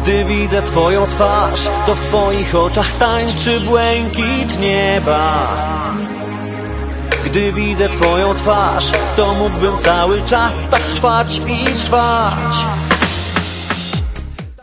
Gdy widzę twoją twarz, to w twoich oczach tańczy błękit nieba. Gdy widzę twoją twarz, to mógłbym cały czas tak trwać i trwać.